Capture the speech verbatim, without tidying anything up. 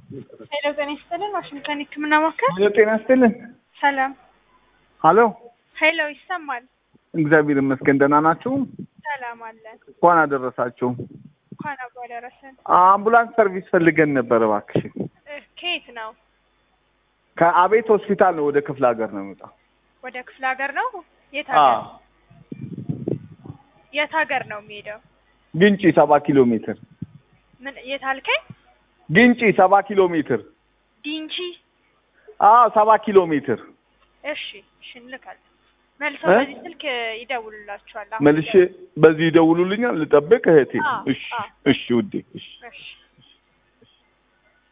ሄሎ ጤና ይስጥልን ዋሽንግተን ህክምና ማዕከል። ሄሎ ጤና ይስጥልን። ሰላም። ሄሎ ሄሎ ይሰማል? እግዚአብሔር ይመስገን ደህና ናችሁ? ሰላም አለን። እንኳን አደረሳችሁ። እንኳን አብሮ አደረሰን። አምቡላንስ ሰርቪስ ፈልገን ነበር እባክሽ። ከየት ነው? ከአቤት ሆስፒታል ነው። ወደ ክፍለ ሀገር ነው የምጣው። ወደ ክፍለ ሀገር ነው? የት ሀገር? የት ሀገር ነው የሚሄደው? ግንጪ ሰባ ኪሎ ሜትር። ምን የት አልከኝ? ግንጪ ሰባ ኪሎ ሜትር። ዲንቺ? አዎ ሰባ ኪሎ ሜትር። እሺ እሺ እንልካለን። መልሰው በዚህ ስልክ ይደውሉላችኋል። መልሼ በዚህ ይደውሉልኛል። ልጠብቅ እህቴ? እሺ እሺ ውዴ እሺ።